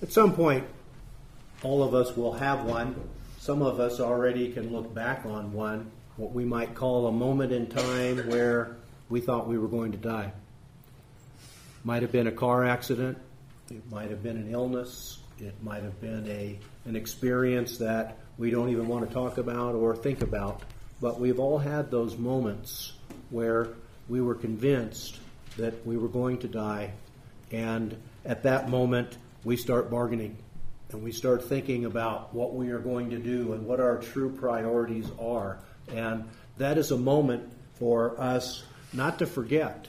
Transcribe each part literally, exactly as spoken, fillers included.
At some point, all of us will have one. Some of us already can look back on one, what we might call a moment in time where we thought we were going to die. Might have been a car accident. It might have been an illness. It might have been a an experience that we don't even want to talk about or think about. But we've all had those moments where we were convinced that we were going to die. And at that moment, we start bargaining. And we start thinking about what we are going to do and what our true priorities are. And that is a moment for us not to forget.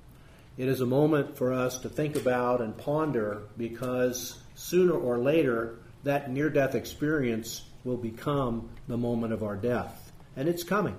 It is a moment for us to think about and ponder, because sooner or later, that near-death experience will become the moment of our death. And it's coming.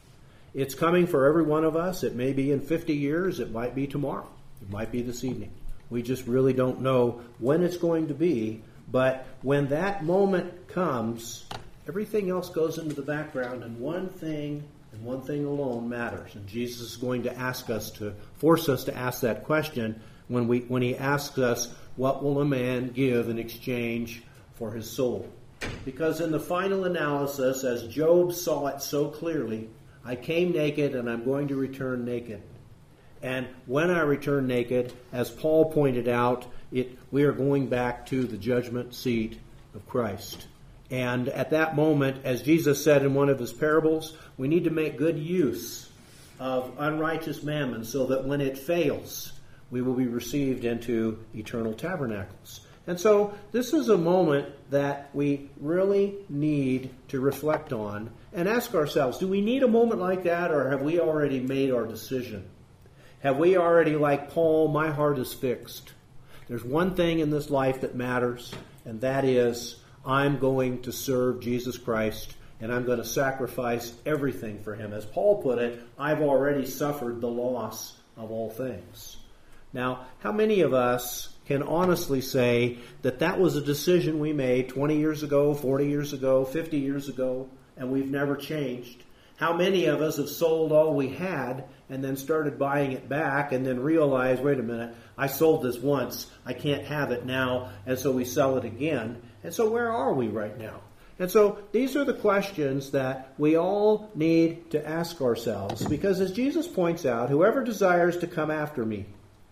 It's coming for every one of us. It may be in fifty years. It might be tomorrow. It might be this evening. We just really don't know when it's going to be. But when that moment comes, everything else goes into the background, and one thing and one thing alone matters. And Jesus is going to ask us to, force us to ask that question when we when he asks us, what will a man give in exchange for his soul? Because in the final analysis, as Job saw it so clearly, I came naked and I'm going to return naked. And when I return naked, as Paul pointed out, it, we are going back to the judgment seat of Christ. And at that moment, as Jesus said in one of his parables, we need to make good use of unrighteous mammon so that when it fails, we will be received into eternal tabernacles. And so this is a moment that we really need to reflect on and ask ourselves, do we need a moment like that, or have we already made our decision? Have we already, like Paul, my heart is fixed? There's one thing in this life that matters, and that is I'm going to serve Jesus Christ, and I'm going to sacrifice everything for him. As Paul put it, I've already suffered the loss of all things. Now, how many of us can honestly say that that was a decision we made twenty years ago, forty years ago, fifty years ago, and we've never changed? How many of us have sold all we had and then started buying it back and then realized, wait a minute, I sold this once, I can't have it now, and so we sell it again. And so where are we right now? And so these are the questions that we all need to ask ourselves, because as Jesus points out, whoever desires to come after me,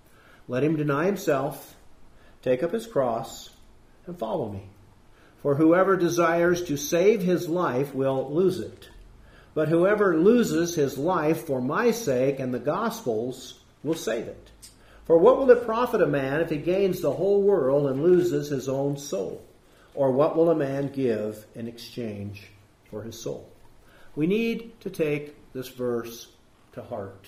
let him deny himself, take up his cross, and follow me. For whoever desires to save his life will lose it. But whoever loses his life for my sake and the gospel's will save it. For what will it profit a man if he gains the whole world and loses his own soul? Or what will a man give in exchange for his soul? We need to take this verse to heart,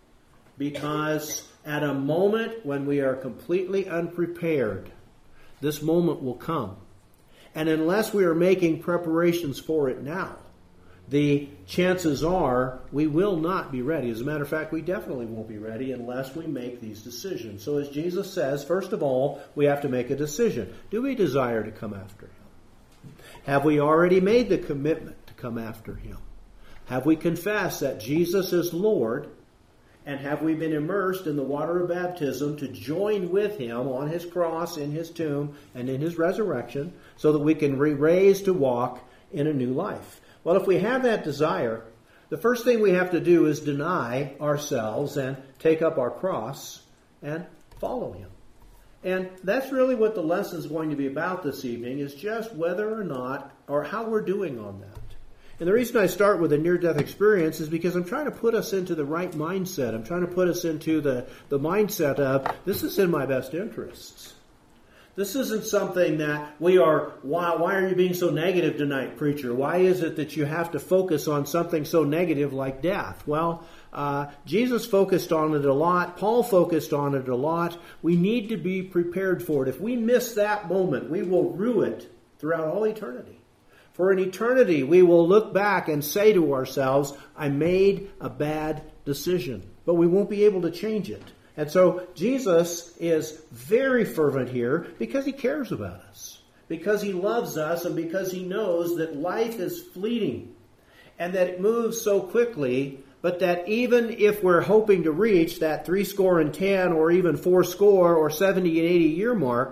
because at a moment when we are completely unprepared, this moment will come. And unless we are making preparations for it now, the chances are we will not be ready. As a matter of fact, we definitely won't be ready unless we make these decisions. So as Jesus says, first of all, we have to make a decision. Do we desire to come after him? Have we already made the commitment to come after him? Have we confessed that Jesus is Lord? And have we been immersed in the water of baptism to join with him on his cross, in his tomb, and in his resurrection, so that we can be raised to walk in a new life? Well, if we have that desire, the first thing we have to do is deny ourselves and take up our cross and follow him. And that's really what the lesson is going to be about this evening, is just whether or not, or how we're doing on that. And the reason I start with a near-death experience is because I'm trying to put us into the right mindset. I'm trying to put us into the, the mindset of, this is in my best interests. This isn't something that we are, why, why are you being so negative tonight, preacher? Why is it that you have to focus on something so negative like death? Well, uh, Jesus focused on it a lot. Paul focused on it a lot. We need to be prepared for it. If we miss that moment, we will rue it throughout all eternity. For an eternity, we will look back and say to ourselves, I made a bad decision. But we won't be able to change it. And so Jesus is very fervent here because he cares about us, because he loves us, and because he knows that life is fleeting and that it moves so quickly, but that even if we're hoping to reach that three score and ten or even four score or seventy and eighty year mark,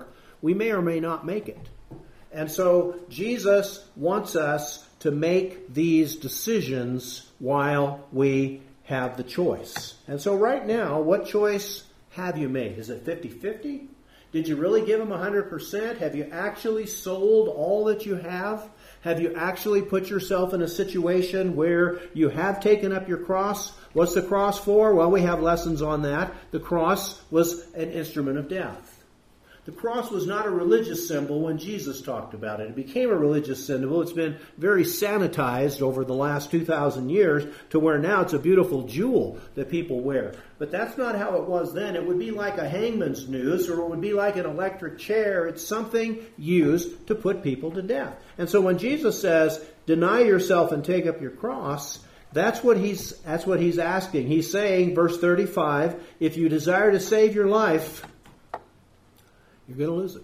we may or may not make it. And so Jesus wants us to make these decisions while we have the choice. And so right now, what choice have you made? Is it fifty-fifty? Did you really give him one hundred percent? Have you actually sold all that you have? Have you actually put yourself in a situation where you have taken up your cross? What's the cross for? Well, we have lessons on that. The cross was an instrument of death. The cross was not a religious symbol when Jesus talked about it. It became a religious symbol. It's been very sanitized over the last two thousand years to where now it's a beautiful jewel that people wear. But that's not how it was then. It would be like a hangman's noose, or it would be like an electric chair. It's something used to put people to death. And so when Jesus says, deny yourself and take up your cross, that's what he's, that's what he's asking. He's saying, verse thirty-five, if you desire to save your life, you're going to lose it.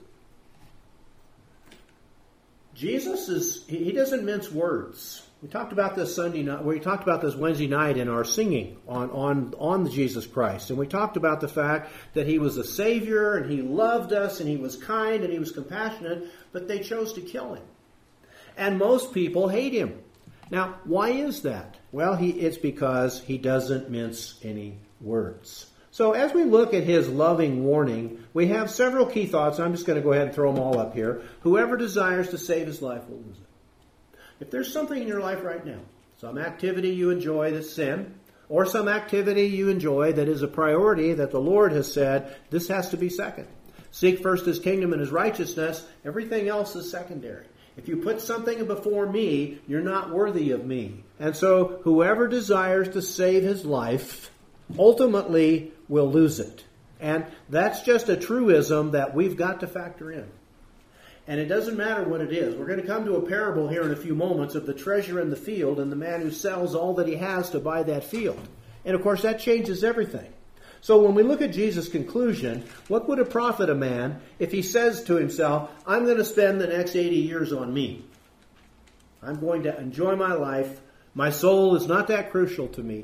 Jesus is, he doesn't mince words. We talked about this Sunday night, we talked about this Wednesday night in our singing on, on, on the Jesus Christ. And we talked about the fact that he was a Savior and he loved us and he was kind and he was compassionate, but they chose to kill him. And most people hate him. Now, why is that? Well, he, it's because he doesn't mince any words. So as we look at his loving warning, we have several key thoughts. I'm just going to go ahead and throw them all up here. Whoever desires to save his life will lose it. If there's something in your life right now, some activity you enjoy that's sin, or some activity you enjoy that is a priority that the Lord has said, this has to be second. Seek first his kingdom and his righteousness. Everything else is secondary. If you put something before me, you're not worthy of me. And so whoever desires to save his life ultimately will lose it. And that's just a truism that we've got to factor in. And it doesn't matter what it is. We're going to come to a parable here in a few moments of the treasure in the field and the man who sells all that he has to buy that field. And of course that changes everything. So when we look at Jesus' conclusion, what would it profit a man if he says to himself, I'm going to spend the next eighty years on me. I'm going to enjoy my life. My soul is not that crucial to me.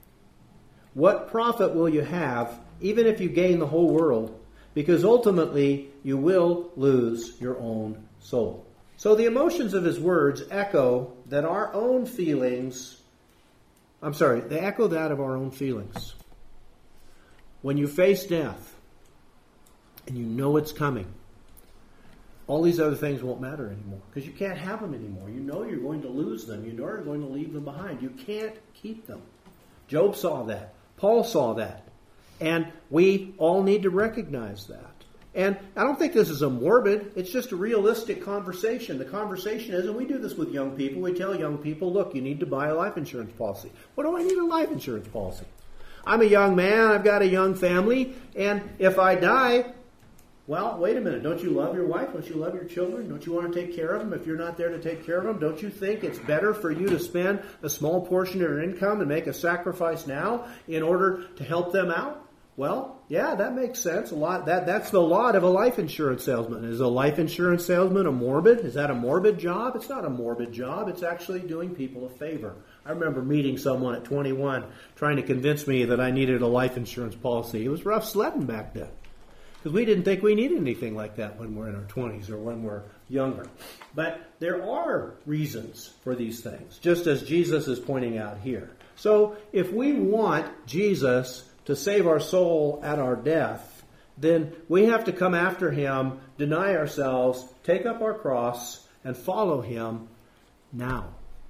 What profit will you have, even if you gain the whole world? Because ultimately, you will lose your own soul. So the emotions of his words echo that our own feelings, I'm sorry, they echo that of our own feelings. When you face death, and you know it's coming, all these other things won't matter anymore. Because you can't have them anymore. You know you're going to lose them. You know you're going to leave them behind. You can't keep them. Job saw that. Paul saw that. And we all need to recognize that. And I don't think this is a morbid. It's just a realistic conversation. The conversation is, and we do this with young people, we tell young people, look, you need to buy a life insurance policy. What do I need a life insurance policy? I'm a young man, I've got a young family, and if I die, well, wait a minute, don't you love your wife? Don't you love your children? Don't you want to take care of them if you're not there to take care of them? Don't you think it's better for you to spend a small portion of your income and make a sacrifice now in order to help them out? Well, yeah, that makes sense. A lot. That that's the lot of a life insurance salesman. Is a life insurance salesman a morbid? Is that a morbid job? It's not a morbid job. It's actually doing people a favor. I remember meeting someone at twenty-one trying to convince me that I needed a life insurance policy. It was rough sledding back then because we didn't think we needed anything like that when we're in our twenties or when we're younger. But there are reasons for these things, just as Jesus is pointing out here. So if we want Jesus to save our soul at our death, then we have to come after him, deny ourselves, take up our cross, and follow him now.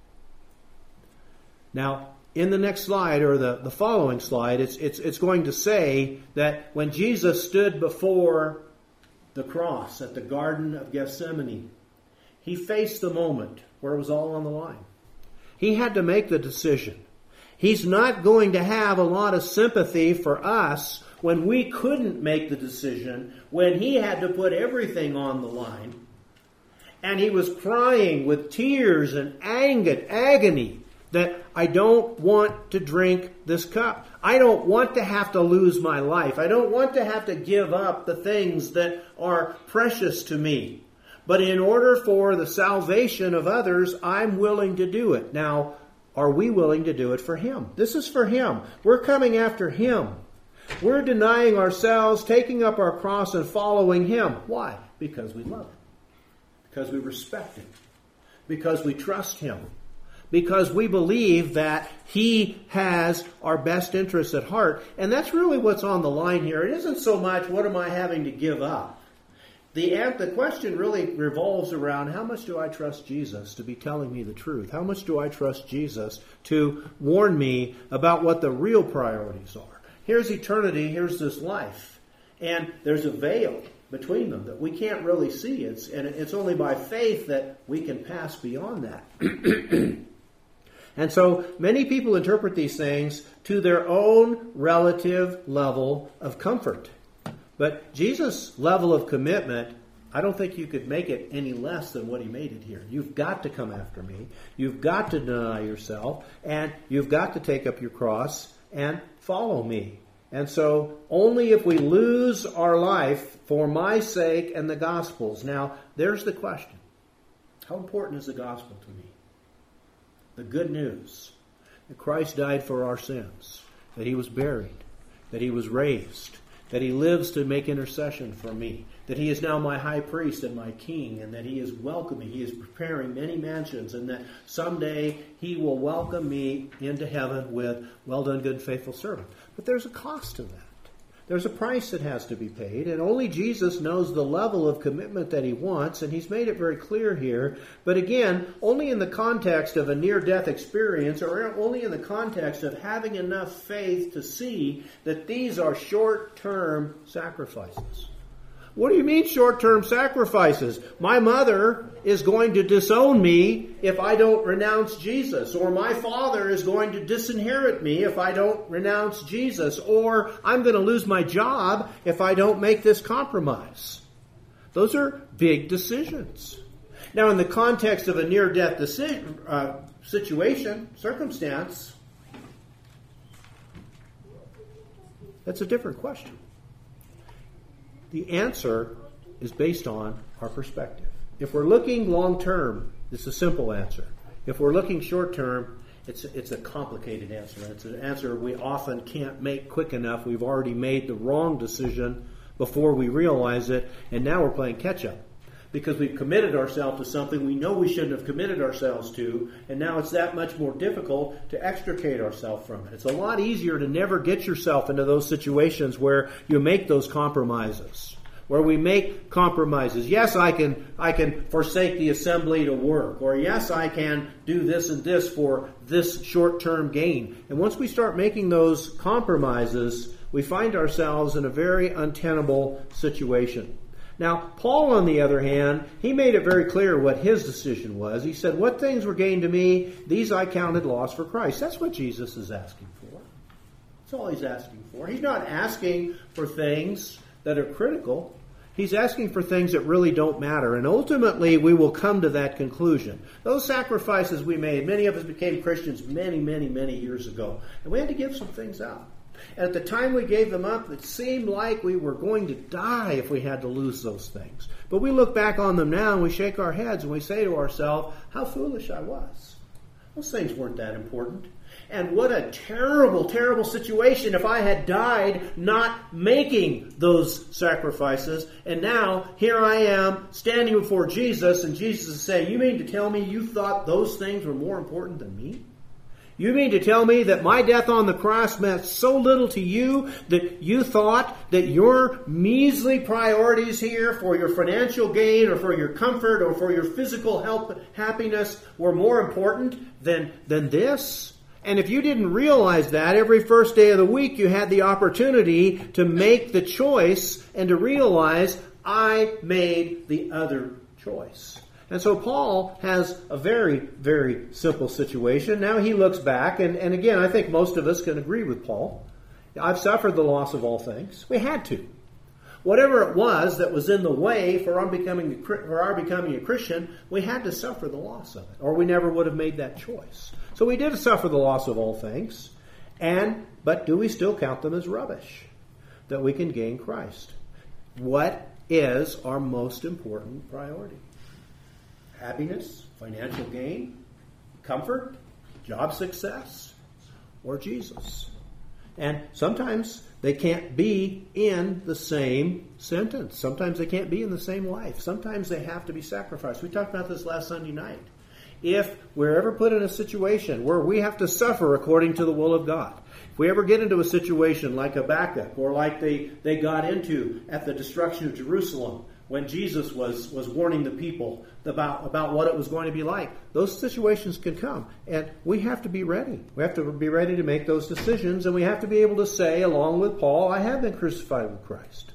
Now, in the next slide, or the, the following slide, it's, it's, it's going to say that when Jesus stood before the cross at the Garden of Gethsemane, he faced the moment where it was all on the line. He had to make the decision. He's not going to have a lot of sympathy for us when we couldn't make the decision, when he had to put everything on the line. And he was crying with tears and agony that I don't want to drink this cup. I don't want to have to lose my life. I don't want to have to give up the things that are precious to me. But in order for the salvation of others, I'm willing to do it. Now, are we willing to do it for him? This is for him. We're coming after him. We're denying ourselves, taking up our cross and following him. Why? Because we love him. Because we respect him. Because we trust him. Because we believe that he has our best interests at heart. And that's really what's on the line here. It isn't so much, what am I having to give up? The, the question really revolves around, how much do I trust Jesus to be telling me the truth? How much do I trust Jesus to warn me about what the real priorities are? Here's eternity, here's this life. And there's a veil between them that we can't really see. It's, and it's only by faith that we can pass beyond that. And so many people interpret these things to their own relative level of comfort. But Jesus' level of commitment, I don't think you could make it any less than what he made it here. You've got to come after me. You've got to deny yourself. And you've got to take up your cross and follow me. And so only if we lose our life for my sake and the gospel's. Now, there's the question. How important is the gospel to me? The good news that Christ died for our sins, that he was buried, that he was raised, that he lives to make intercession for me, that he is now my high priest and my king, and that he is welcoming, he is preparing many mansions, and that someday he will welcome me into heaven with, well done, good and faithful servant. But there's a cost to that. There's a price that has to be paid, and only Jesus knows the level of commitment that he wants, and he's made it very clear here. But again, only in the context of a near-death experience, or only in the context of having enough faith to see that these are short-term sacrifices. What do you mean short-term sacrifices? My mother is going to disown me if I don't renounce Jesus. Or my father is going to disinherit me if I don't renounce Jesus. Or I'm going to lose my job if I don't make this compromise. Those are big decisions. Now, in the context of a near-death decision, uh, situation, circumstance, that's a different question. The answer is based on our perspective. If we're looking long-term, it's a simple answer. If we're looking short-term, it's, it's a complicated answer. It's an answer we often can't make quick enough. We've already made the wrong decision before we realize it, and now we're playing catch-up. Because we've committed ourselves to something we know we shouldn't have committed ourselves to, and now it's that much more difficult to extricate ourselves from it. It's a lot easier to never get yourself into those situations where you make those compromises, where we make compromises. Yes, I can I can forsake the assembly to work, or yes, I can do this and this for this short-term gain. And once we start making those compromises, we find ourselves in a very untenable situation. Now, Paul, on the other hand, he made it very clear what his decision was. He said, what things were gained to me, these I counted loss for Christ. That's what Jesus is asking for. That's all he's asking for. He's not asking for things that are critical. He's asking for things that really don't matter. And ultimately, we will come to that conclusion. Those sacrifices we made, many of us became Christians many, many, many years ago. And we had to give some things up. And at the time we gave them up, it seemed like we were going to die if we had to lose those things. But we look back on them now and we shake our heads and we say to ourselves, how foolish I was. Those things weren't that important. And what a terrible, terrible situation if I had died not making those sacrifices. And now here I am standing before Jesus, and Jesus is saying, you mean to tell me you thought those things were more important than me? You mean to tell me that my death on the cross meant so little to you that you thought that your measly priorities here for your financial gain or for your comfort or for your physical health, happiness were more important than, than this? And if you didn't realize that, every first day of the week you had the opportunity to make the choice and to realize I made the other choice. And so Paul has a very, very simple situation. Now he looks back, and, and again, I think most of us can agree with Paul. I've suffered the loss of all things. We had to. Whatever it was that was in the way for our becoming, for our becoming a Christian, we had to suffer the loss of it, or we never would have made that choice. So we did suffer the loss of all things, and but do we still count them as rubbish that we can gain Christ? What is our most important priority? Happiness, financial gain, comfort, job success, or Jesus? And sometimes they can't be in the same sentence. Sometimes they can't be in the same life. Sometimes they have to be sacrificed. We talked about this last Sunday night. If we're ever put in a situation where we have to suffer according to the will of God, if we ever get into a situation like Habakkuk or like they, they got into at the destruction of Jerusalem when Jesus was, was warning the people about, about what it was going to be like, those situations can come. And we have to be ready. We have to be ready to make those decisions, and we have to be able to say, along with Paul, I have been crucified with Christ.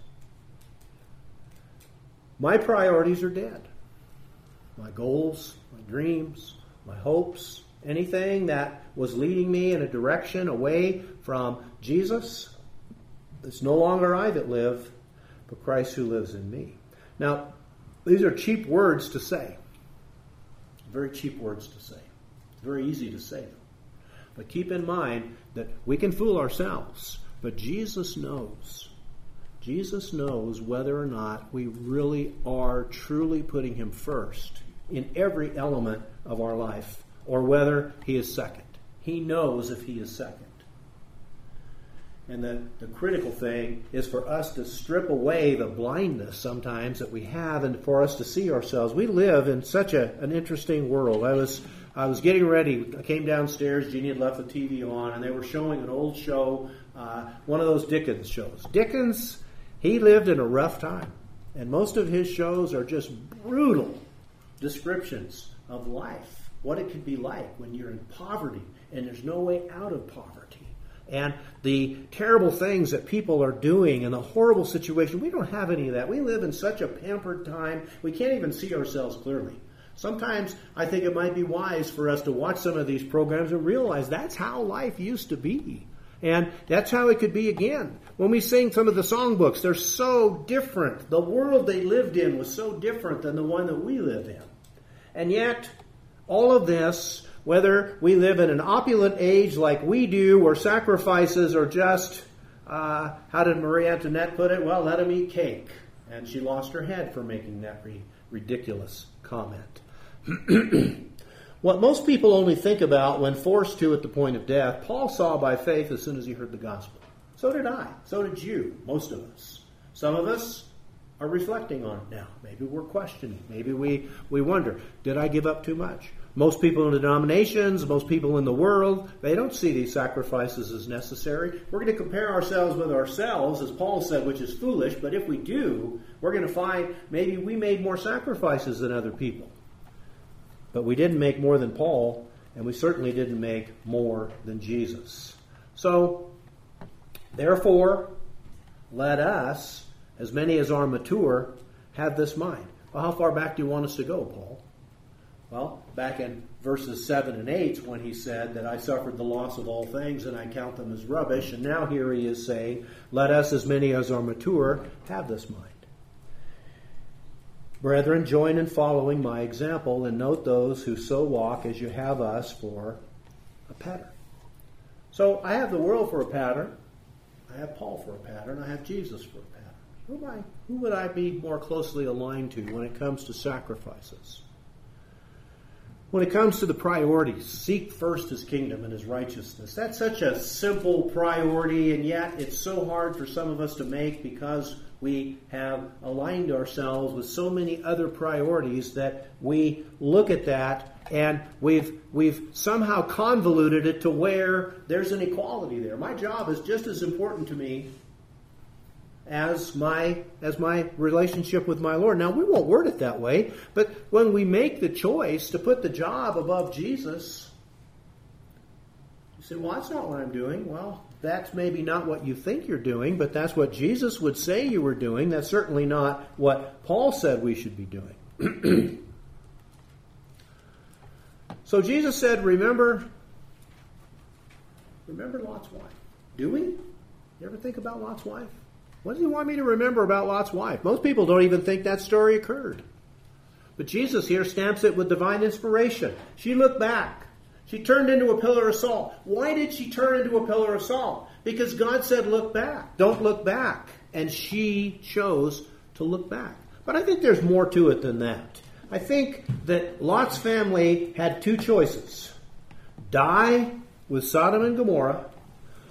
My priorities are dead. My goals, my dreams, my hopes, anything that was leading me in a direction away from Jesus, it's no longer I that live, but Christ who lives in me. Now, these are cheap words to say. Very cheap words to say. It's very easy to say them. But keep in mind that we can fool ourselves, but Jesus knows. Jesus knows whether or not we really are truly putting him first in every element of our life, or whether he is second. He knows if he is second. And the, the critical thing is for us to strip away the blindness sometimes that we have, and for us to see ourselves. We live in such a, an interesting world. I was I was getting ready. I came downstairs. Jeannie had left the T V on, and they were showing an old show, uh, one of those Dickens shows. Dickens, he lived in a rough time, and most of his shows are just brutal descriptions of life, what it could be like when you're in poverty and there's no way out of poverty, and the terrible things that people are doing and the horrible situation. We don't have any of that. We live in such a pampered time, we can't even see ourselves clearly. Sometimes I think it might be wise for us to watch some of these programs and realize that's how life used to be. And that's how it could be again. When we sing some of the songbooks, they're so different. The world they lived in was so different than the one that we live in. And yet, all of this, whether we live in an opulent age like we do, where sacrifices are just, uh, how did Marie Antoinette put it? Well, let them eat cake. And she lost her head for making that re- ridiculous comment. What most people only think about when forced to at the point of death, Paul saw by faith as soon as he heard the gospel. So did I. So did you, most of us. Some of us are reflecting on it now. Maybe we're questioning. Maybe we, we wonder, did I give up too much? Most people in the denominations, most people in the world, they don't see these sacrifices as necessary. We're going to compare ourselves with ourselves, as Paul said, which is foolish. But if we do, we're going to find maybe we made more sacrifices than other people. But we didn't make more than Paul, and we certainly didn't make more than Jesus. So, therefore, let us, as many as are mature, have this mind. Well, how far back do you want us to go, Paul? Well, back in verses seven and eight, when he said that I suffered the loss of all things and I count them as rubbish. And now here he is saying, let us, as many as are mature, have this mind. Brethren, join in following my example, and note those who so walk as you have us for a pattern. So I have the world for a pattern. I have Paul for a pattern. I have Jesus for a pattern. Who am I? Who would I be more closely aligned to when it comes to sacrifices? When it comes to the priorities, seek first his kingdom and his righteousness. That's such a simple priority, and yet it's so hard for some of us to make because we have aligned ourselves with so many other priorities that we look at that and we've we've somehow convoluted it to where there's an equality there. My job is just as important to me as my as my relationship with my Lord. Now, we won't word it that way, but when we make the choice to put the job above Jesus, you say, well, that's not what I'm doing. Well, that's maybe not what you think you're doing, but that's what Jesus would say you were doing. That's certainly not what Paul said we should be doing. So Jesus said, remember, remember Lot's wife. Do we? You ever think about Lot's wife? What does he want me to remember about Lot's wife? Most people don't even think that story occurred. But Jesus here stamps it with divine inspiration. She looked back. She turned into a pillar of salt. Why did she turn into a pillar of salt? Because God said, look back. Don't look back. And she chose to look back. But I think there's more to it than that. I think that Lot's family had two choices. Die with Sodom and Gomorrah,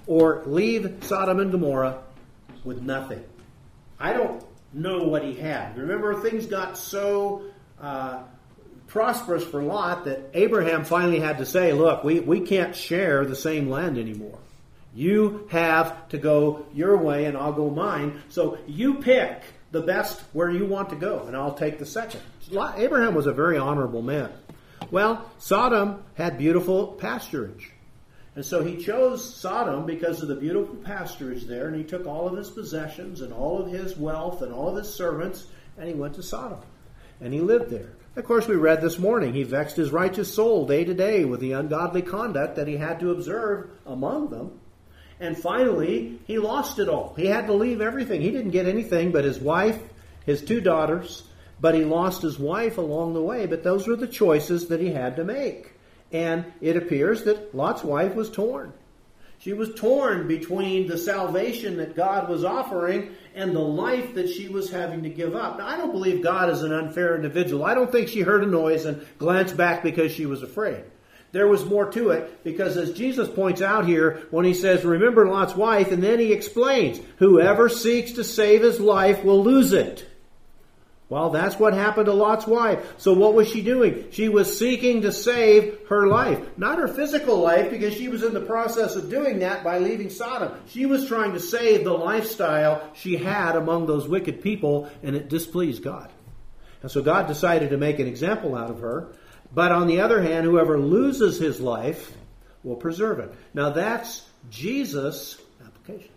or leave Sodom and Gomorrah with nothing. I don't know what he had. Remember, things got so uh, prosperous for Lot that Abraham finally had to say, look, we, we can't share the same land anymore. You have to go your way and I'll go mine. So you pick the best where you want to go and I'll take the second. Abraham was a very honorable man. Well, Sodom had beautiful pasturage. And so he chose Sodom because of the beautiful pasturage there, and he took all of his possessions and all of his wealth and all of his servants, and he went to Sodom. And he lived there. Of course, we read this morning, he vexed his righteous soul day to day with the ungodly conduct that he had to observe among them. And finally, he lost it all. He had to leave everything. He didn't get anything but his wife, his two daughters, but he lost his wife along the way. But those were the choices that he had to make. And it appears that Lot's wife was torn. She was torn between the salvation that God was offering and the life that she was having to give up. Now, I don't believe God is an unfair individual. I don't think she heard a noise and glanced back because she was afraid. There was more to it, because as Jesus points out here, when he says, remember Lot's wife, and then he explains, whoever seeks to save his life will lose it. Well, that's what happened to Lot's wife. So what was she doing? She was seeking to save her life. Not her physical life, because she was in the process of doing that by leaving Sodom. She was trying to save the lifestyle she had among those wicked people, and it displeased God. And so God decided to make an example out of her. But on the other hand, whoever loses his life will preserve it. Now that's Jesus' application.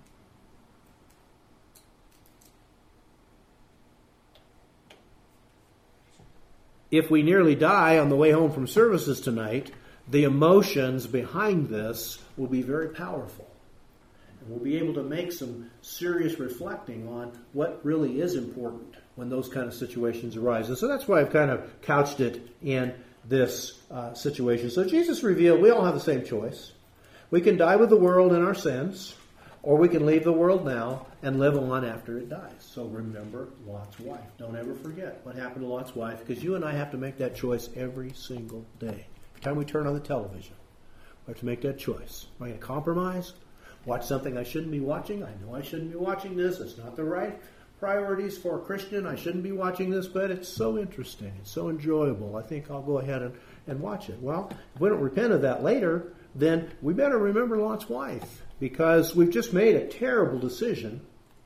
If we nearly die on the way home from services tonight, the emotions behind this will be very powerful. And we'll be able to make some serious reflecting on what really is important when those kind of situations arise. And so that's why I've kind of couched it in this uh, situation. So Jesus revealed we all have the same choice. We can die with the world in our sins, or we can leave the world now and live on after it dies. So remember Lot's wife. Don't ever forget what happened to Lot's wife, because you and I have to make that choice every single day. Every time we turn on the television, we have to make that choice. Am I going to compromise? Watch something I shouldn't be watching? I know I shouldn't be watching this. It's not the right priorities for a Christian. I shouldn't be watching this, but it's so interesting. It's so enjoyable. I think I'll go ahead and, and watch it. Well, if we don't repent of that later, then we better remember Lot's wife, because we've just made a terrible decision.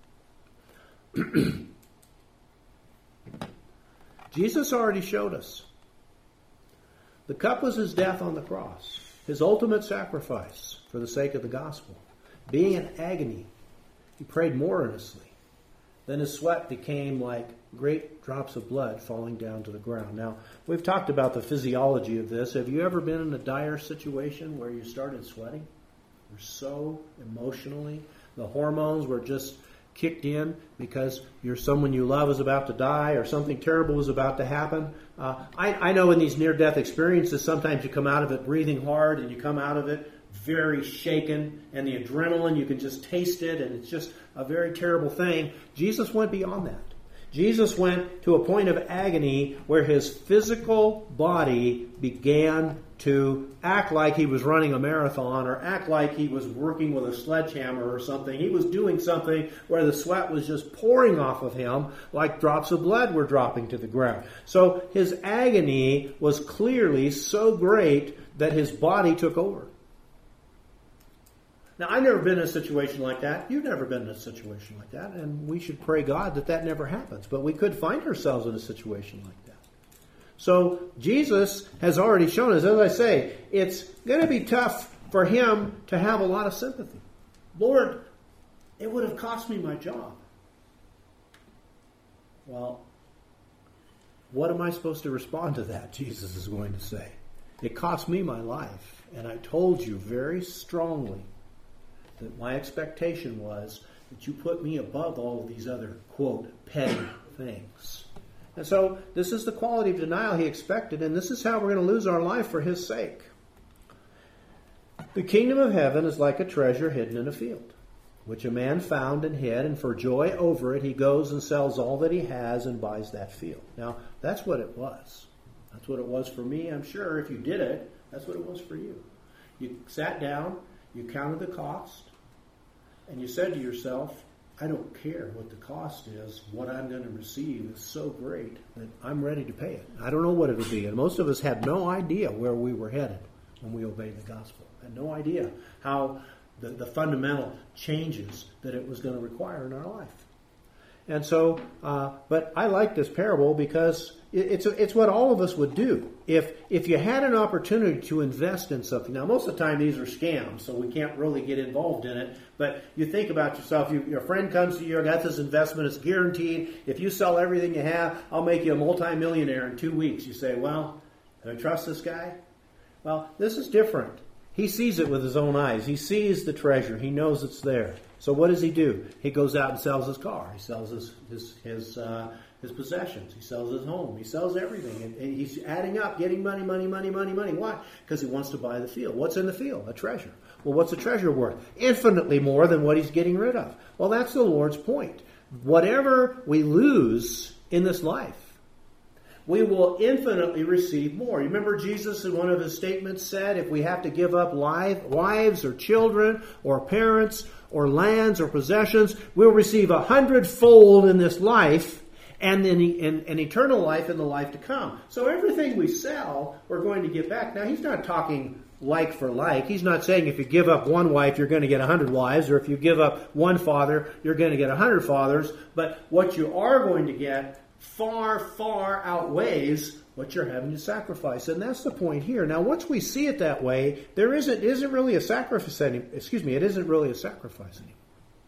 Jesus already showed us. The cup was his death on the cross, his ultimate sacrifice for the sake of the gospel. Being in agony, he prayed more earnestly. Then his sweat became like great drops of blood falling down to the ground. Now, we've talked about the physiology of this. Have you ever been in a dire situation where you started sweating? You're so emotionally, the hormones were just kicked in because you're someone you love is about to die or something terrible is about to happen. Uh, I, I know in these near-death experiences, sometimes you come out of it breathing hard and you come out of it very shaken, and the adrenaline, you can just taste it, and it's just a very terrible thing. Jesus went beyond that. Jesus went to a point of agony where his physical body began to act like he was running a marathon or act like he was working with a sledgehammer or something. He was doing something where the sweat was just pouring off of him like drops of blood were dropping to the ground. So his agony was clearly so great that his body took over. Now, I've never been in a situation like that. You've never been in a situation like that. And we should pray God that that never happens. But we could find ourselves in a situation like that. So Jesus has already shown us, as I say, it's going to be tough for him to have a lot of sympathy. Lord, it would have cost me my job. Well, what am I supposed to respond to that, Jesus is going to say. It cost me my life. And I told you very strongly that my expectation was that you put me above all of these other, quote, petty things. And so this is the quality of denial he expected, and this is how we're going to lose our life for his sake. The kingdom of heaven is like a treasure hidden in a field, which a man found and hid, and for joy over it he goes and sells all that he has and buys that field. Now, that's what it was. That's what it was for me, I'm sure. If you did it, that's what it was for you. You sat down, you counted the cost, and you said to yourself, I don't care what the cost is, what I'm going to receive is so great that I'm ready to pay it. I don't know what it'll be. And most of us had no idea where we were headed when we obeyed the gospel. Had no idea how the, the fundamental changes that it was going to require in our life. And so, uh, but I like this parable because it, it's it's what all of us would do. If if you had an opportunity to invest in something, now most of the time these are scams, so we can't really get involved in it. But you think about yourself, you, your friend comes to you, I got this investment, it's guaranteed. If you sell everything you have, I'll make you a multimillionaire in two weeks. You say, well, can I trust this guy? Well, this is different. He sees it with his own eyes. He sees the treasure. He knows it's there. So what does he do? He goes out and sells his car. He sells his his his, uh, his possessions. He sells his home. He sells everything. And, and he's adding up, getting money, money, money, money, money. Why? Because he wants to buy the field. What's in the field? A treasure. Well, what's a treasure worth? Infinitely more than what he's getting rid of. Well, that's the Lord's point. Whatever we lose in this life, we will infinitely receive more. You remember Jesus in one of his statements said, if we have to give up life, wives or children or parents or lands or possessions, we'll receive a hundredfold in this life and then in an eternal life in the life to come. So everything we sell, we're going to get back. Now, he's not talking like for like. He's not saying if you give up one wife, you're going to get a hundred wives, or if you give up one father, you're going to get a hundred fathers. But what you are going to get far, far outweighs what you're having to sacrifice. And that's the point here. Now, once we see it that way, there isn't, it isn't really a sacrifice anymore. Excuse me, it isn't really a sacrifice anymore.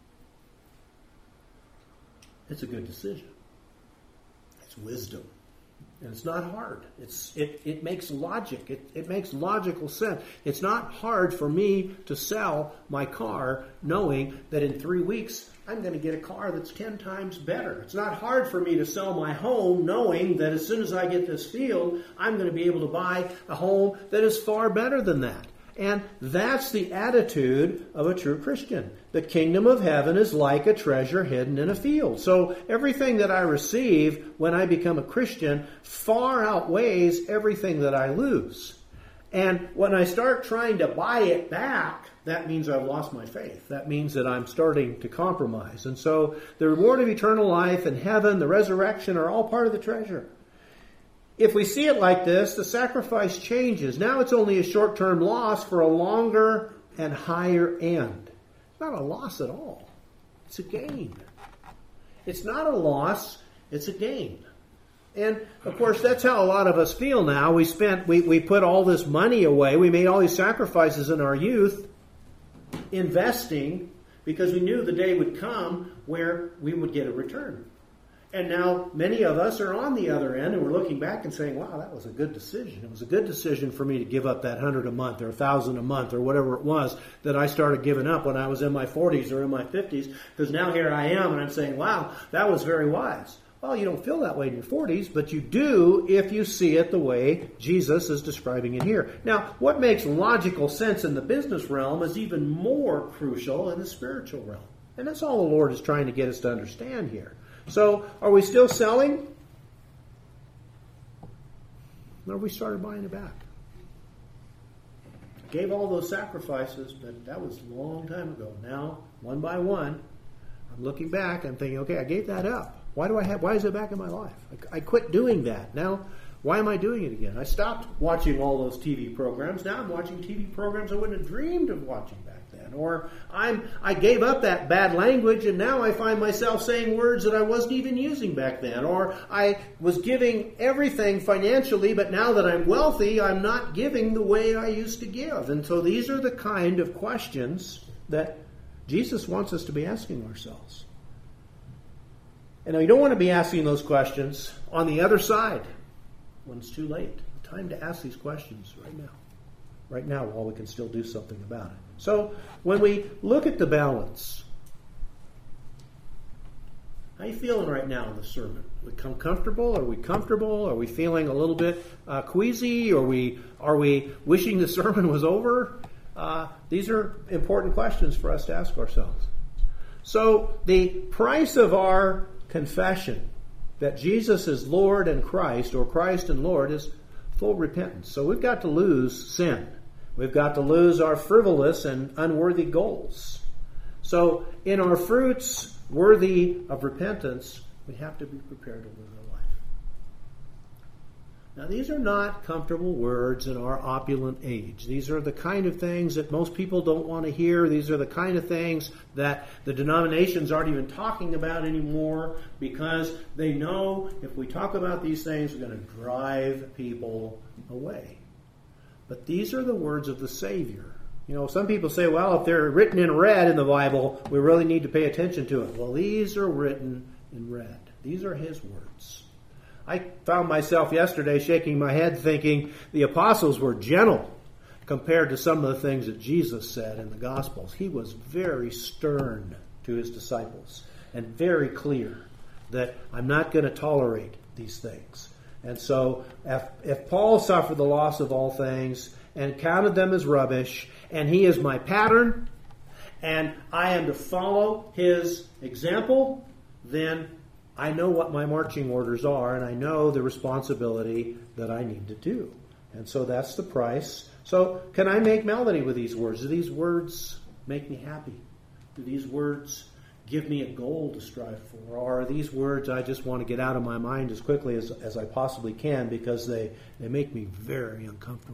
It's a good decision. It's wisdom. And it's not hard. It's it, it makes logic. It, it makes logical sense. It's not hard for me to sell my car knowing that in three weeks I'm going to get a car that's ten times better. It's not hard for me to sell my home knowing that as soon as I get this field, I'm going to be able to buy a home that is far better than that. And that's the attitude of a true Christian. The kingdom of heaven is like a treasure hidden in a field. So everything that I receive when I become a Christian far outweighs everything that I lose. And when I start trying to buy it back, that means I've lost my faith. That means that I'm starting to compromise. And so the reward of eternal life and heaven, the resurrection are all part of the treasure. If we see it like this, the sacrifice changes. Now it's only a short-term loss for a longer and higher end. It's not a loss at all. It's a gain. It's not a loss, it's a gain. And, of course, that's how a lot of us feel now. We spent, we, we put all this money away. We made all these sacrifices in our youth, investing, because we knew the day would come where we would get a return. And now many of us are on the other end, and we're looking back and saying, wow, that was a good decision. It was a good decision for me to give up that hundred a month or a thousand a month or whatever it was that I started giving up when I was in my forties or in my fifties, because now here I am and I'm saying, wow, that was very wise. Well, you don't feel that way in your forties, but you do if you see it the way Jesus is describing it here. Now, what makes logical sense in the business realm is even more crucial in the spiritual realm. And that's all the Lord is trying to get us to understand here. So, are we still selling? Or have we started buying it back? Gave all those sacrifices, but that was a long time ago. Now, one by one, I'm looking back and thinking, okay, I gave that up. Why do I have? Why is it back in my life? I, I quit doing that. Now, why am I doing it again? I stopped watching all those T V programs. Now I'm watching T V programs I wouldn't have dreamed of watching back then. Or I'm I gave up that bad language, and now I find myself saying words that I wasn't even using back then. Or I was giving everything financially, but now that I'm wealthy, I'm not giving the way I used to give. And so these are the kind of questions that Jesus wants us to be asking ourselves. And you don't want to be asking those questions on the other side when it's too late. Time to ask these questions right now. Right now, while we can still do something about it. So, when we look at the balance, how are you feeling right now in the sermon? We come comfortable? Are we comfortable? Are we feeling a little bit uh, queasy? Are we are we wishing the sermon was over? Uh, these are important questions for us to ask ourselves. So, the price of our confession that Jesus is Lord and Christ, or Christ and Lord, is full repentance. So we've got to lose sin. We've got to lose our frivolous and unworthy goals. So in our fruits worthy of repentance, we have to be prepared to live a life. Now, these are not comfortable words in our opulent age. These are the kind of things that most people don't want to hear. These are the kind of things that the denominations aren't even talking about anymore because they know if we talk about these things, we're going to drive people away. But these are the words of the Savior. You know, some people say, well, if they're written in red in the Bible, we really need to pay attention to it. Well, these are written in red. These are His words. I found myself yesterday shaking my head thinking the apostles were gentle compared to some of the things that Jesus said in the Gospels. He was very stern to His disciples and very clear that I'm not going to tolerate these things. And so if, if Paul suffered the loss of all things and counted them as rubbish, and he is my pattern, and I am to follow his example, then I know what my marching orders are, and I know the responsibility that I need to do. And so that's the price. So can I make melody with these words? Do these words make me happy? Do these words give me a goal to strive for? Or are these words I just want to get out of my mind as quickly as, as I possibly can because they, they make me very uncomfortable?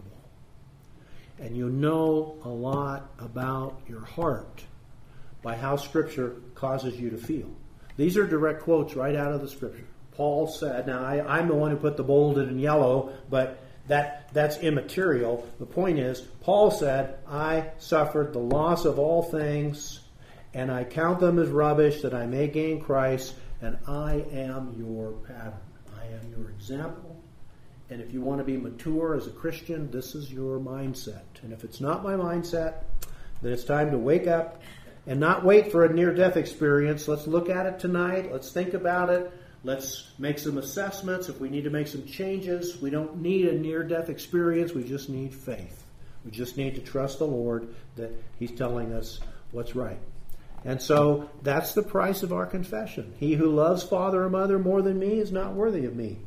And you know a lot about your heart by how Scripture causes you to feel. These are direct quotes right out of the Scripture. Paul said, now I, I'm the one who put the bolded in yellow, but that that's immaterial. The point is, Paul said, I suffered the loss of all things, and I count them as rubbish that I may gain Christ, and I am your pattern. I am your example. And if you want to be mature as a Christian, this is your mindset. And if it's not my mindset, then it's time to wake up and not wait for a near-death experience. Let's look at it tonight. Let's think about it. Let's make some assessments. If we need to make some changes, we don't need a near-death experience. We just need faith. We just need to trust the Lord that He's telling us what's right. And so that's the price of our confession. He who loves father or mother more than me is not worthy of me.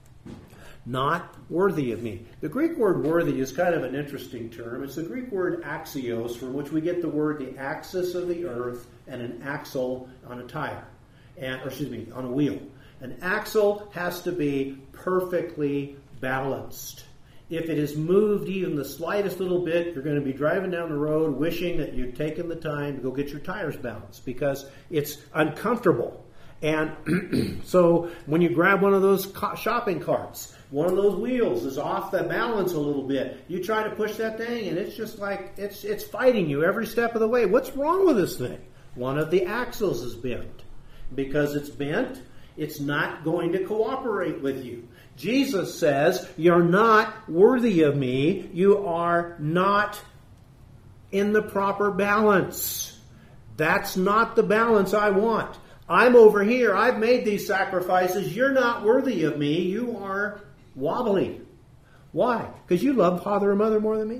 Not worthy of me. The Greek word worthy is kind of an interesting term. It's the Greek word axios, from which we get the word the axis of the earth and an axle on a tire, and, or excuse me, on a wheel. An axle has to be perfectly balanced. If it is moved even the slightest little bit, you're going to be driving down the road wishing that you'd taken the time to go get your tires balanced because it's uncomfortable. And so when you grab one of those shopping carts, one of those wheels is off the balance a little bit. You try to push that thing and it's just like, it's it's fighting you every step of the way. What's wrong with this thing? One of the axles is bent. Because it's bent, it's not going to cooperate with you. Jesus says, you're not worthy of me. You are not in the proper balance. That's not the balance I want. I'm over here. I've made these sacrifices. You're not worthy of me. You are wobbly. Why? Because you love father or mother more than me.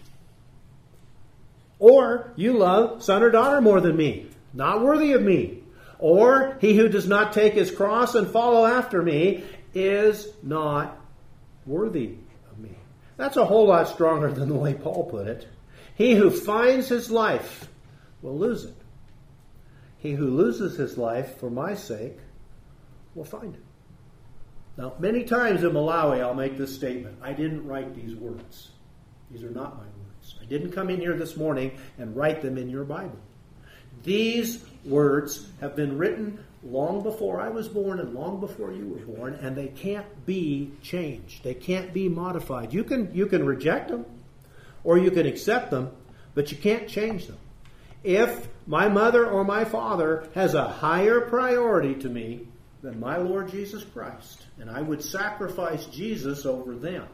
Or you love son or daughter more than me. Not worthy of me. Or he who does not take his cross and follow after me is not worthy of me. That's a whole lot stronger than the way Paul put it. He who finds his life will lose it. He who loses his life for my sake will find it. Now, many times in Malawi, I'll make this statement. I didn't write these words. These are not my words. I didn't come in here this morning and write them in your Bible. These words have been written long before I was born and long before you were born, and they can't be changed. They can't be modified. You can, you can reject them, or you can accept them, but you can't change them. If my mother or my father has a higher priority to me than my Lord Jesus Christ, and I would sacrifice Jesus over them,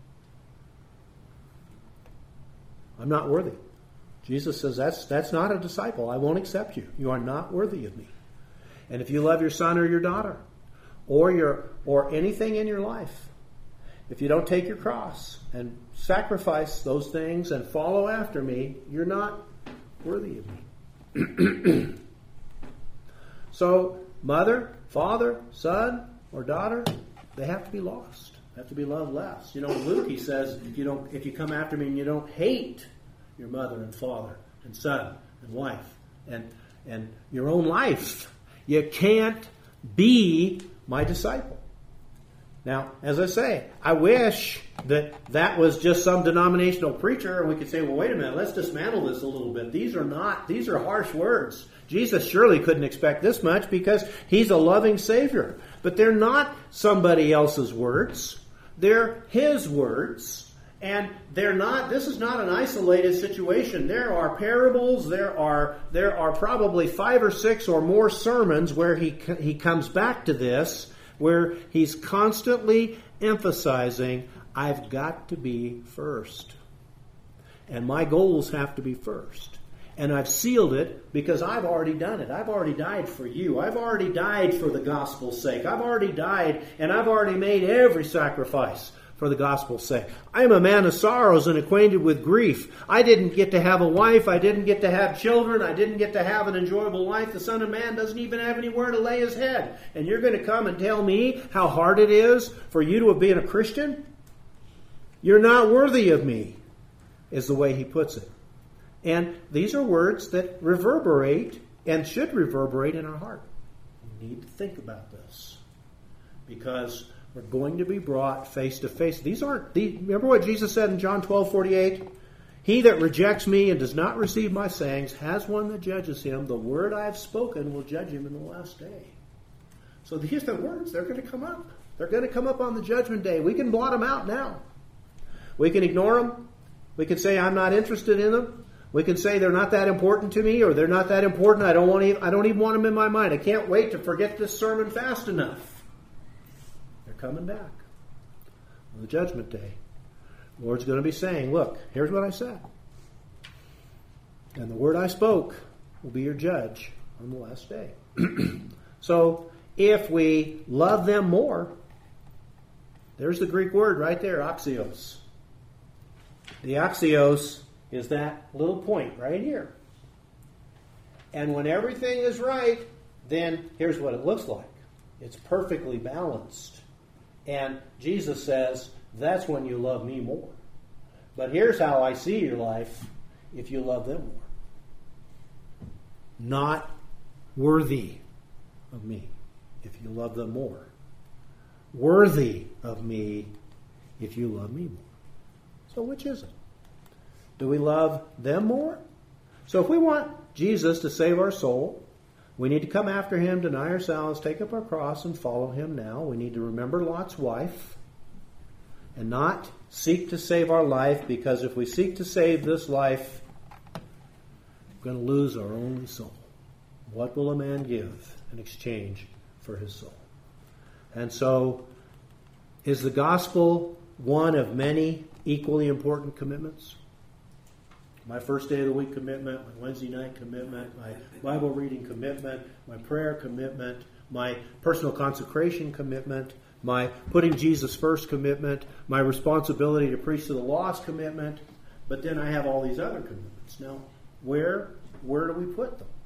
I'm not worthy. Jesus says, that's, that's not a disciple. I won't accept you. You are not worthy of me. And if you love your son or your daughter, or your or anything in your life, if you don't take your cross and sacrifice those things and follow after me, you're not worthy of me. So, mother, father, son, or daughter, they have to be lost. They have to be loved less. You know, Luke, he says, if you don't, if you come after me and you don't hate your mother and father and son and wife and and your own life. You can't be my disciple. Now, as I say, I wish that that was just some denominational preacher and we could say, well, wait a minute, let's dismantle this a little bit. These are not, these are harsh words. Jesus surely couldn't expect this much because he's a loving Savior. But they're not somebody else's words. They're his words. And they're not, this is not an isolated situation. There are parables, there are there are probably five or six or more sermons where he he comes back to this, where he's constantly emphasizing, I've got to be first. And my goals have to be first. And I've sealed it because I've already done it. I've already died for you. I've already died for the gospel's sake. I've already died and I've already made every sacrifice for the gospel's sake. I am a man of sorrows and acquainted with grief. I didn't get to have a wife. I didn't get to have children. I didn't get to have an enjoyable life. The Son of Man doesn't even have anywhere to lay his head. And you're going to come and tell me how hard it is for you to have been a Christian? You're not worthy of me, is the way he puts it. And these are words that reverberate and should reverberate in our heart. We need to think about this because we're going to be brought face to face. These aren't, these, remember what Jesus said in John twelve forty-eight? He that rejects me and does not receive my sayings has one that judges him. The word I have spoken will judge him in the last day. So these are the words. They're going to come up. They're going to come up on the judgment day. We can blot them out now. We can ignore them. We can say I'm not interested in them. We can say they're not that important to me, or they're not that important. I don't want to, I don't even want them in my mind. I can't wait to forget this sermon fast enough. Coming back on the judgment day. The Lord's going to be saying, look, here's what I said. And the word I spoke will be your judge on the last day. So if we love them more, there's the Greek word right there, axios. The axios is that little point right here. And when everything is right, then here's what it looks like. It's perfectly balanced. And Jesus says, that's when you love me more. But here's how I see your life if you love them more. Not worthy of me if you love them more. Worthy of me if you love me more. So which is it? Do we love them more? So if we want Jesus to save our soul, we need to come after him, deny ourselves, take up our cross, and follow him now. We need to remember Lot's wife and not seek to save our life, because if we seek to save this life, we're going to lose our only soul. What will a man give in exchange for his soul? And so, is the gospel one of many equally important commitments? My first day of the week commitment, my Wednesday night commitment, my Bible reading commitment, my prayer commitment, my personal consecration commitment, my putting Jesus first commitment, my responsibility to preach to the lost commitment. But then I have all these other commitments. Now, where, where do we put them?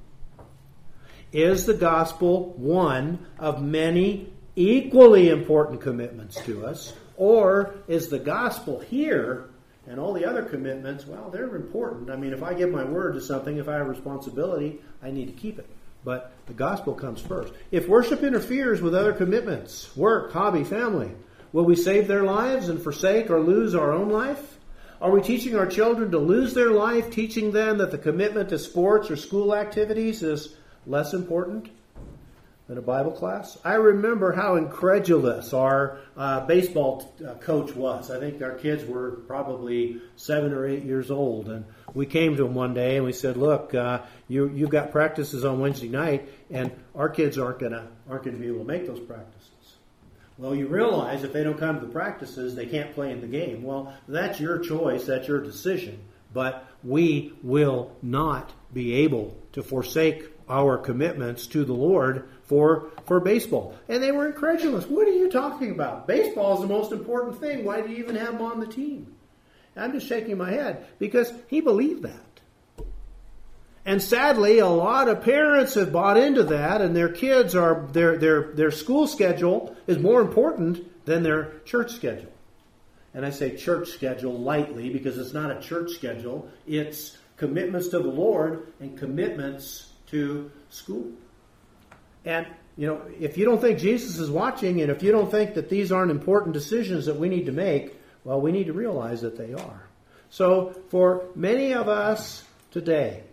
Is the gospel one of many equally important commitments to us? Or is the gospel here and all the other commitments, well, they're important. I mean, if I give my word to something, if I have responsibility, I need to keep it. But the gospel comes first. If worship interferes with other commitments, work, hobby, family, will we save their lives and forsake or lose our own life? Are we teaching our children to lose their life, teaching them that the commitment to sports or school activities is less important than a Bible class? I remember how incredulous our uh, baseball t- uh, coach was. I think our kids were probably seven or eight years old, and we came to him one day and we said, "Look, uh, you you've got practices on Wednesday night, and our kids aren't gonna aren't gonna be able to make those practices." Well, you realize if they don't come to the practices, they can't play in the game. Well, that's your choice, that's your decision, but we will not be able to forsake our commitments to the Lord for for baseball. And they were incredulous. What are you talking about? Baseball is the most important thing. Why do you even have him on the team? And I'm just shaking my head because he believed that. And sadly, a lot of parents have bought into that, and their kids are their their their school schedule is more important than their church schedule. And I say church schedule lightly because it's not a church schedule. It's commitments to the Lord and commitments to school. And, you know, if you don't think Jesus is watching, and if you don't think that these aren't important decisions that we need to make, well, we need to realize that they are. So, for many of us today,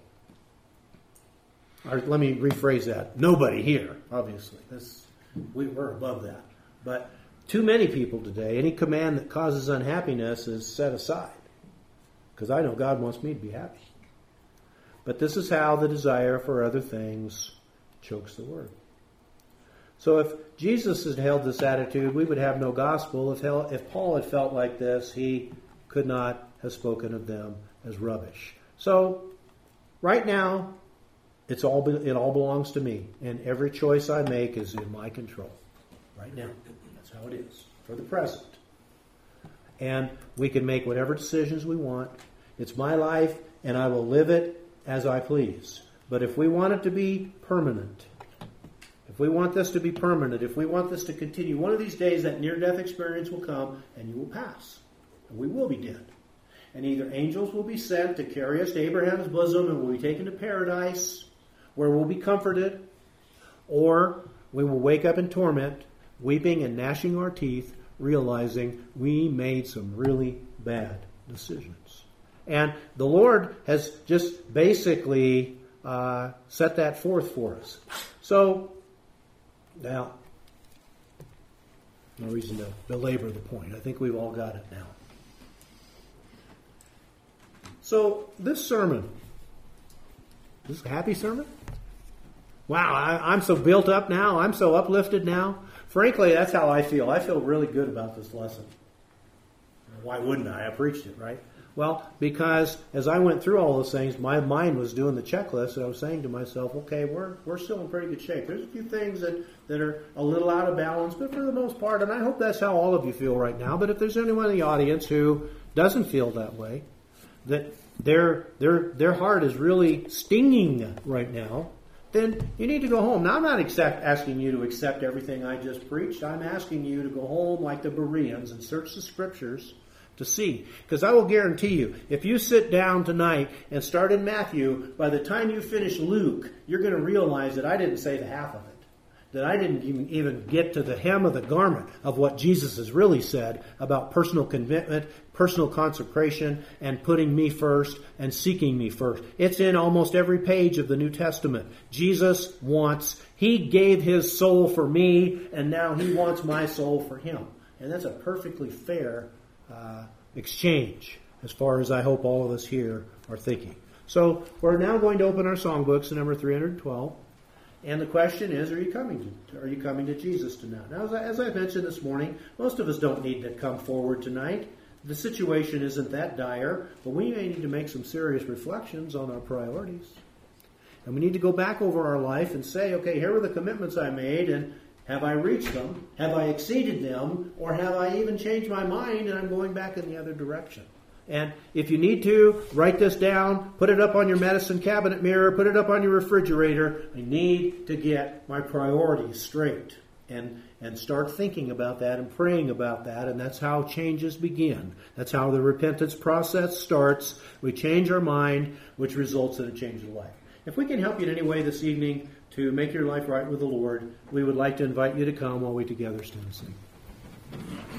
or let me rephrase that, nobody here, obviously. This, we, we're above that. But too many people today, any command that causes unhappiness is set aside. Because I know God wants me to be happy. But this is how the desire for other things chokes the word. So if Jesus had held this attitude, we would have no gospel. If, hell, if Paul had felt like this, he could not have spoken of them as rubbish. So right now, it's all it all belongs to me. And every choice I make is in my control. Right now. That's how it is. For the present. And we can make whatever decisions we want. It's my life, and I will live it as I please. But if we want it to be permanent, if we want this to be permanent, if we want this to continue, one of these days that near-death experience will come, and you will pass. And we will be dead. And either angels will be sent to carry us to Abraham's bosom, and we'll be taken to paradise, where we'll be comforted, or we will wake up in torment, weeping and gnashing our teeth, realizing we made some really bad decisions. And the Lord has just basically uh, set that forth for us. So, now, no reason to belabor the point. I think we've all got it now. So, this sermon, this is a happy sermon? Wow, I, I'm so built up now. I'm so uplifted now. Frankly, that's how I feel. I feel really good about this lesson. Why wouldn't I? I preached it, right? Well, because as I went through all those things, my mind was doing the checklist, and I was saying to myself, okay, we're we're still in pretty good shape. There's a few things that, that are a little out of balance, but for the most part, and I hope that's how all of you feel right now, but if there's anyone in the audience who doesn't feel that way, that their their their heart is really stinging right now, then you need to go home. Now, I'm not accept, asking you to accept everything I just preached. I'm asking you to go home like the Bereans and search the Scriptures to see. Because I will guarantee you, if you sit down tonight and start in Matthew, by the time you finish Luke, you're going to realize that I didn't say the half of it. That I didn't even, even get to the hem of the garment of what Jesus has really said about personal commitment, personal consecration, and putting me first and seeking me first. It's in almost every page of the New Testament. Jesus wants, He gave His soul for me, and now He wants my soul for Him. And that's a perfectly fair uh, exchange, as far as I hope all of us here are thinking. So we're now going to open our songbooks to number three hundred twelve. And the question is, are you coming to, are you coming to Jesus tonight? Now, as I, as I mentioned this morning, most of us don't need to come forward tonight. The situation isn't that dire, but we may need to make some serious reflections on our priorities. And we need to go back over our life and say, okay, here are the commitments I made, and have I reached them? Have I exceeded them? Or have I even changed my mind and I'm going back in the other direction? And if you need to, write this down, put it up on your medicine cabinet mirror, put it up on your refrigerator. I need to get my priorities straight and, and start thinking about that and praying about that. And that's how changes begin. That's how the repentance process starts. We change our mind, which results in a change of life. If we can help you in any way this evening to make your life right with the Lord, we would like to invite you to come while we together stand and sing.